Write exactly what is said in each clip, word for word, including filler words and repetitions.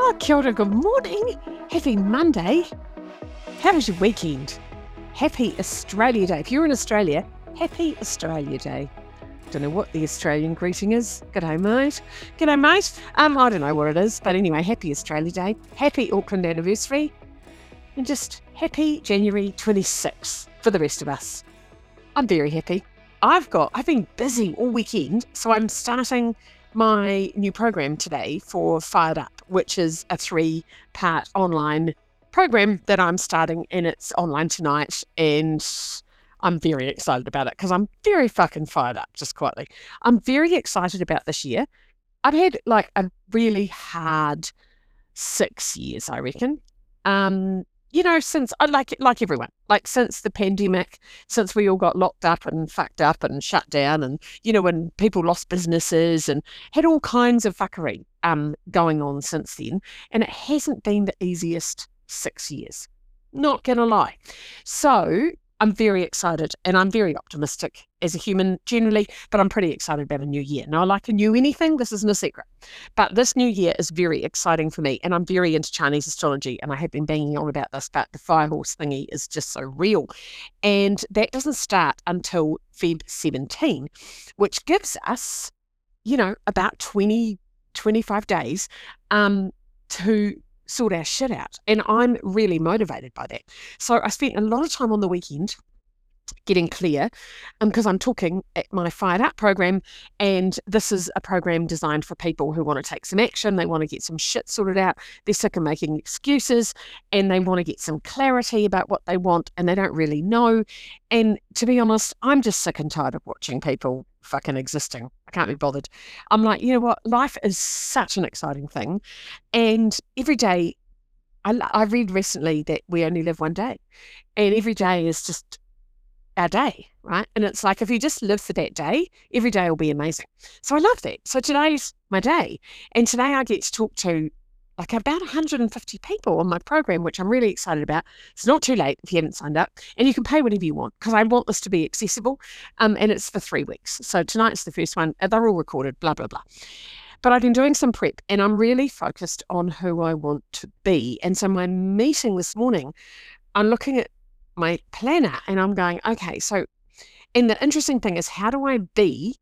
Oh, kia ora, good morning. Happy Monday. How was your weekend? Happy Australia Day. If you're in Australia, happy Australia Day. Don't know what the Australian greeting is. G'day, mate. G'day, mate. Um, I don't know what it is, but anyway, happy Australia Day. Happy Auckland anniversary. And just happy January twenty-sixth for the rest of us. I'm very happy. I've got, I've been busy all weekend, so I'm starting my new program today for Fired Up, which is a three-part online program that I'm starting, and it's online tonight, and I'm very excited about it because I'm very fucking fired up, just quietly. I'm very excited about this year. I've had like a really hard six years, I reckon. Um, you know, since, like like everyone, like since the pandemic, since we all got locked up and fucked up and shut down, and, you know, when people lost businesses and had all kinds of fuckery um, going on since then. And it hasn't been the easiest six years. Not going to lie. So I'm very excited, and I'm very optimistic as a human generally, but I'm pretty excited about a new year. Now, like a new anything, this isn't a secret, but this new year is very exciting for me, and I'm very into Chinese astrology, and I have been banging on about this, but the fire horse thingy is just so real. And that doesn't start until February seventeenth, which gives us, you know, about twenty, twenty-five days um, to sort our shit out. And I'm really motivated by that. So I spent a lot of time on the weekend getting clear, because um, I'm talking at my Fired Up program, and this is a program designed for people who want to take some action. They want to get some shit sorted out. They're sick of making excuses, and they want to get some clarity about what they want, and they don't really know. And to be honest, I'm just sick and tired of watching people fucking existing. I can't be bothered. I'm like, you know what? Life is such an exciting thing. And every day, I, I read recently that we only live one day, and every day is just our day, right? And it's like, if you just live for that day, every day will be amazing. So I love that. So today's my day. And today I get to talk to like about one hundred fifty people on my program, which I'm really excited about. It's not too late if you haven't signed up, and you can pay whatever you want, because I want this to be accessible. Um, and it's for three weeks. So tonight's the first one. They're all recorded, blah, blah, blah. But I've been doing some prep, and I'm really focused on who I want to be. And so my meeting this morning, I'm looking at my planner and I'm going, okay, so, and the interesting thing is, how do I be,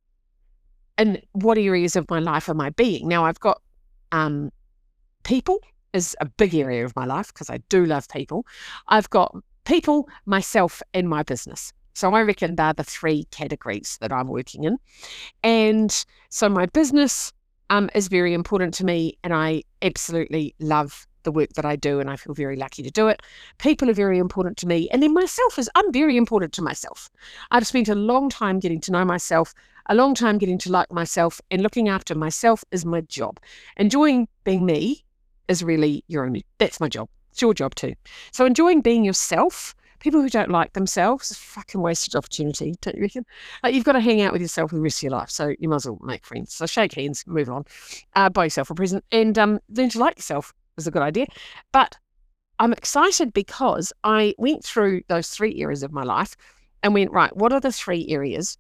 and what areas of my life am I being? Now, I've got um, people is a big area of my life, because I do love people. I've got people, myself, and my business. So I reckon they're the three categories that I'm working in. And so my business um, is very important to me, and I absolutely love the work that I do, and I feel very lucky to do it. People are very important to me. And then myself is, I'm very important to myself. I've spent a long time getting to know myself, a long time getting to like myself, and looking after myself is my job. Enjoying being me is really your only, that's my job. It's your job too. So enjoying being yourself. People who don't like themselves is a fucking wasted opportunity, don't you reckon? Like, you've got to hang out with yourself for the rest of your life, so you might as well make friends. So shake hands, move on, uh, buy yourself a present, and um, learn to like yourself. Is a good idea. But I'm excited because I went through those three areas of my life and went, right, what are the three areas?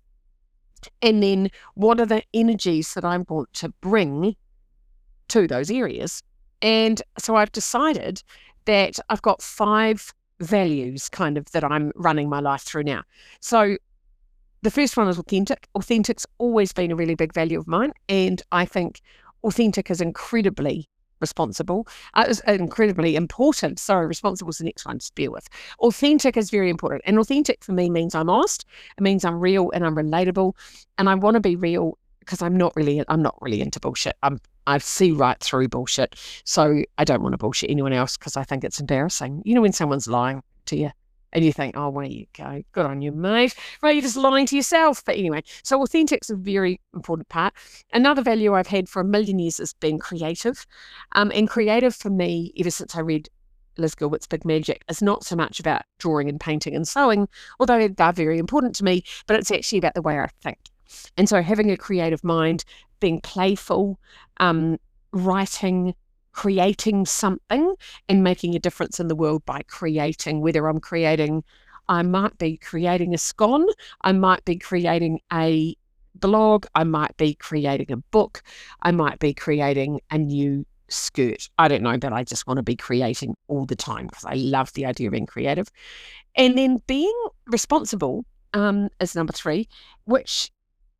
And then what are the energies that I want to bring to those areas? And so I've decided that I've got five values kind of that I'm running my life through now. So the first one is authentic. Authentic's always been a really big value of mine. And I think authentic is incredibly responsible, uh, is incredibly important. Sorry, responsible is the next one to bear with. Authentic is very important. And authentic for me means I'm honest. It means I'm real and I'm relatable. And I want to be real because I'm not really, I'm not really into bullshit. I'm, I see right through bullshit. So I don't want to bullshit anyone else because I think it's embarrassing. You know, when someone's lying to you and you think, oh, where you go, good on you, mate. Right, you're just lying to yourself. But anyway, so authentic's a very important part. Another value I've had for a million years has been creative. Um, and creative for me, ever since I read Liz Gilbert's Big Magic, is not so much about drawing and painting and sewing, although they're very important to me, but it's actually about the way I think. And so having a creative mind, being playful, um, writing, creating something and making a difference in the world by creating, whether I'm creating, I might be creating a scone, I might be creating a blog, I might be creating a book, I might be creating a new skirt. I don't know, but I just want to be creating all the time because I love the idea of being creative. And then being responsible um, is number three, which,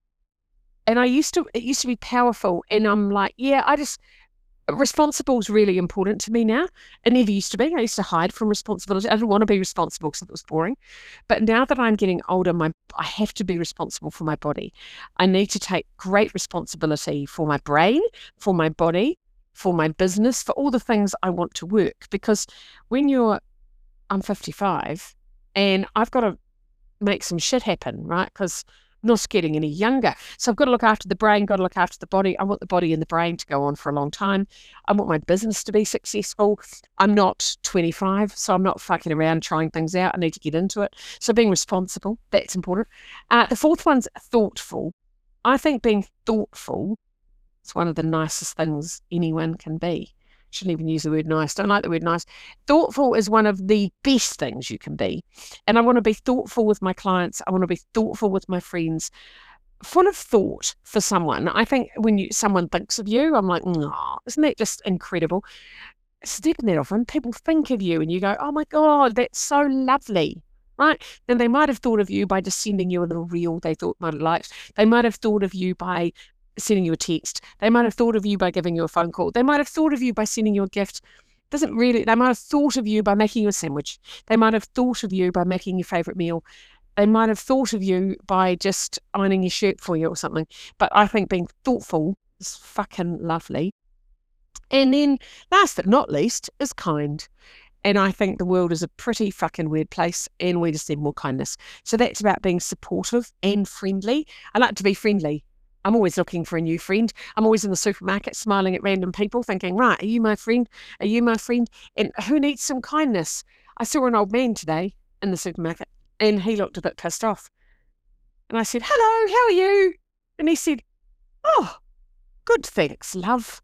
and I used to, it used to be powerful. And I'm like, yeah, I just, responsible is really important to me now. It never used to be. I used to hide from responsibility. I didn't want to be responsible because it was boring. But now that I'm getting older, my I have to be responsible for my body. I need to take great responsibility for my brain, for my body, for my business, for all the things I want to work. Because when you're, I'm fifty-five and I've got to make some shit happen, right? Because I'm not getting any younger. So I've got to look after the brain, got to look after the body. I want the body and the brain to go on for a long time. I want my business to be successful. I'm not twenty-five, so I'm not fucking around trying things out. I need to get into it. So being responsible, that's important. Uh, the fourth one's thoughtful. I think being thoughtful is one of the nicest things anyone can be. Shouldn't even use the word nice. Don't like the word nice. Thoughtful is one of the best things you can be. And I want to be thoughtful with my clients. I want to be thoughtful with my friends. Full of thought for someone. I think when you someone thinks of you, I'm like, oh, isn't that just incredible? Stepping that often, people think of you and you go, oh my God, that's so lovely. Right? Then they might have thought of you by just sending you a little reel they thought might have liked. They might have thought of you by sending you a text. They might have thought of you by giving you a phone call. They might have thought of you by sending you a gift. Doesn't really, they might have thought of you by making you a sandwich. They might have thought of you by making your favourite meal. They might have thought of you by just ironing your shirt for you or something. But I think being thoughtful is fucking lovely. And then last but not least is kind. And I think the world is a pretty fucking weird place and we just need more kindness. So that's about being supportive and friendly. I like to be friendly. I'm always looking for a new friend. I'm always in the supermarket smiling at random people thinking, right, are you my friend? Are you my friend? And who needs some kindness? I saw an old man today in the supermarket and he looked a bit pissed off. And I said, hello, how are you? And he said, oh, good, thanks, love.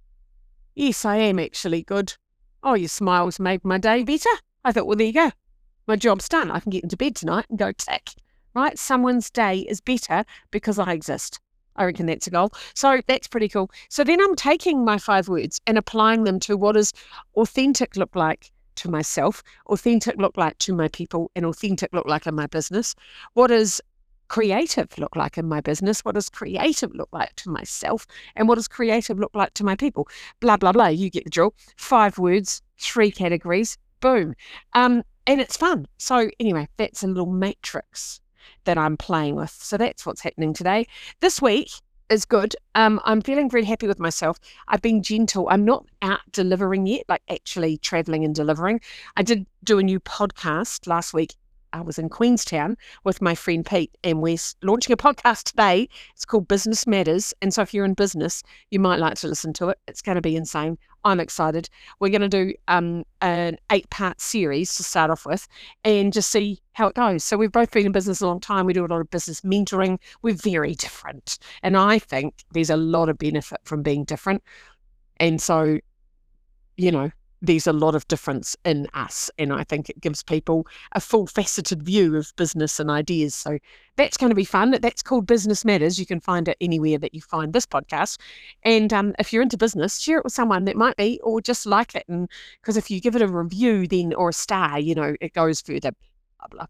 Yes, I am actually good. Oh, your smiles made my day better. I thought, well, there you go. My job's done. I can get into bed tonight and go tick. Right? Someone's day is better because I exist. I reckon that's a goal. So that's pretty cool. So then I'm taking my five words and applying them to what does authentic look like to myself, authentic look like to my people, and authentic look like in my business. What does creative look like in my business? What does creative look like to myself? And what does creative look like to my people? Blah, blah, blah. You get the drill. Five words, three categories, boom. Um, and it's fun. So anyway, that's a little matrix that I'm playing with. So that's what's happening today. This week is good. Um, I'm feeling very happy with myself. I've been gentle. I'm not out delivering yet, like actually traveling and delivering. I did do a new podcast last week. I was in Queenstown with my friend Pete and we're launching a podcast today. It's called Business Matters. And so if you're in business, you might like to listen to it. It's going to be insane. I'm excited. We're going to do um, an eight-part series to start off with and just see how it goes. So we've both been in business a long time. We do a lot of business mentoring. We're very different. And I think there's a lot of benefit from being different. And so, you know, there's a lot of difference in us. And I think it gives people a full faceted view of business and ideas. So that's going to be fun. That's called Business Matters. You can find it anywhere that you find this podcast. And um, if you're into business, share it with someone that might be, or just like it. And because if you give it a review then, or a star, you know, it goes further, blah, blah.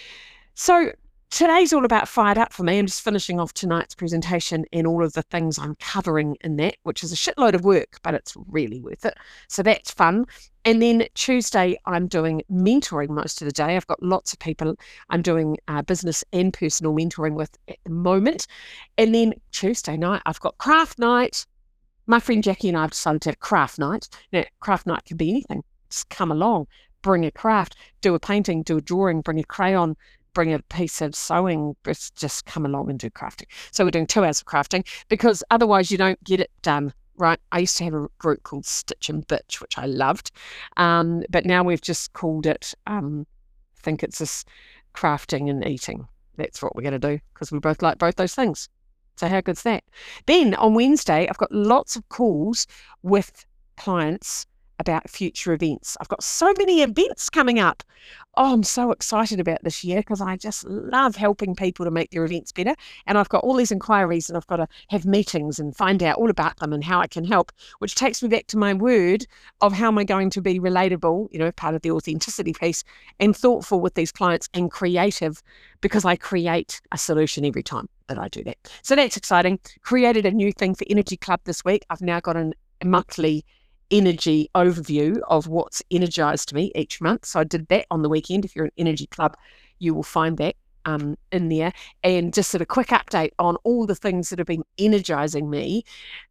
So today's all about Fired Up for me. I'm just finishing off tonight's presentation and all of the things I'm covering in that, which is a shitload of work, but it's really worth it. So that's fun. And then Tuesday, I'm doing mentoring most of the day. I've got lots of people I'm doing uh, business and personal mentoring with at the moment. And then Tuesday night, I've got craft night. My friend Jackie and I have decided to have craft night. Now, craft night can be anything. Just come along, bring a craft, do a painting, do a drawing, bring a crayon, bring a piece of sewing, just come along and do crafting. So we're doing two hours of crafting because otherwise you don't get it done, right? I used to have a group called Stitch and Bitch, which I loved. Um, but now we've just called it, um, I think it's this crafting and eating. That's what we're going to do because we both like both those things. So how good's that? Then on Wednesday, I've got lots of calls with clients about future events. I've got so many events coming up. Oh, I'm so excited about this year because I just love helping people to make their events better. And I've got all these inquiries and I've got to have meetings and find out all about them and how I can help, which takes me back to my word of how am I going to be relatable, you know, part of the authenticity piece, and thoughtful with these clients and creative, because I create a solution every time that I do that. So that's exciting. Created a new thing for Energy Club this week. I've now got an, a monthly energy overview of what's energized me each month. So I did that on the weekend. If you're an Energy Club, you will find that um, in there. And just sort of quick update on all the things that have been energizing me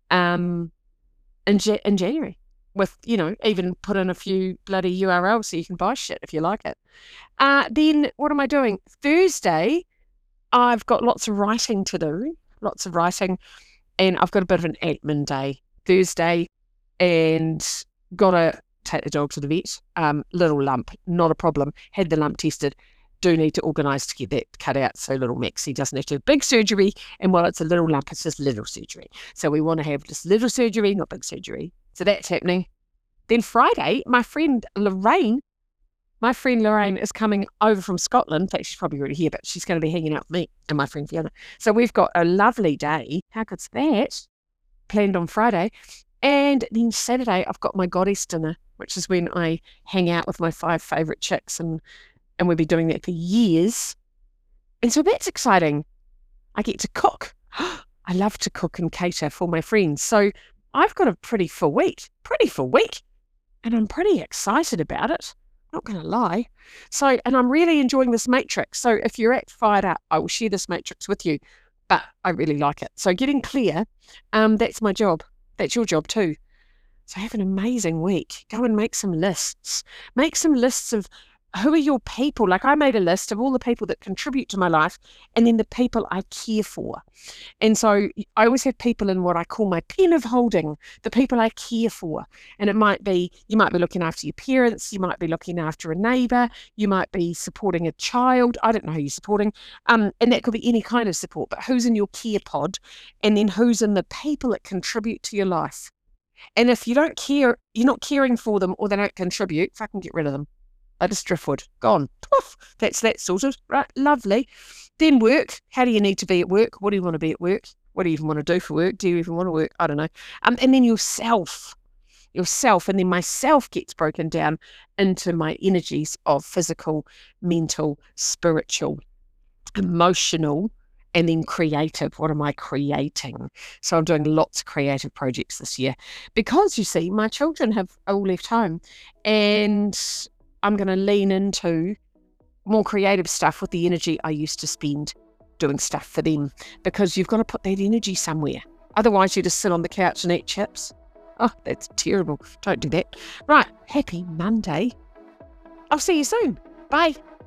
um, in, ja- in January. With, you know, even put in a few bloody U R Ls so you can buy shit if you like it. Uh, then what am I doing? Thursday, I've got lots of writing to do, lots of writing, and I've got a bit of an admin day Thursday, and got to take the dog to the vet. Um, little lump, not a problem. Had the lump tested. Do need to organise to get that cut out so little Maxie doesn't have to have big surgery. And while it's a little lump, it's just little surgery. So we want to have just little surgery, not big surgery. So that's happening. Then Friday, my friend Lorraine, my friend Lorraine is coming over from Scotland. In fact, she's probably already here, but she's going to be hanging out with me and my friend Fiona. So we've got a lovely day. How good's that? Planned on Friday. And then Saturday, I've got my goddess dinner, which is when I hang out with my five favourite chicks, and, and we've been doing that for years. And so that's exciting. I get to cook. I love to cook and cater for my friends. So I've got a pretty full week, pretty full week, and I'm pretty excited about it. Not going to lie. So, and I'm really enjoying this matrix. So if you're at Fired Up, I will share this matrix with you, but I really like it. So getting clear, um, that's my job. That's your job too. So have an amazing week. Go and make some lists. Make some lists of who are your people. Like I made a list of all the people that contribute to my life and then the people I care for. And so I always have people in what I call my pen of holding, the people I care for. And it might be, you might be looking after your parents, you might be looking after a neighbour, you might be supporting a child. I don't know who you're supporting. Um, and that could be any kind of support, but who's in your care pod, and then who's in the people that contribute to your life. And if you don't care, you're not caring for them, or they don't contribute, fucking get rid of them. I just driftwood, gone. Poof, that's that sorted. Right, lovely. Then work. How do you need to be at work? What do you want to be at work? What do you even want to do for work? Do you even want to work? I don't know. Um, and then yourself. Yourself. And then myself gets broken down into my energies of physical, mental, spiritual, emotional, and then creative. What am I creating? So I'm doing lots of creative projects this year because, you see, my children have all left home, and I'm going to lean into more creative stuff with the energy I used to spend doing stuff for them, because you've got to put that energy somewhere. Otherwise, you just sit on the couch and eat chips. Oh, that's terrible. Don't do that. Right. Happy Monday. I'll see you soon. Bye.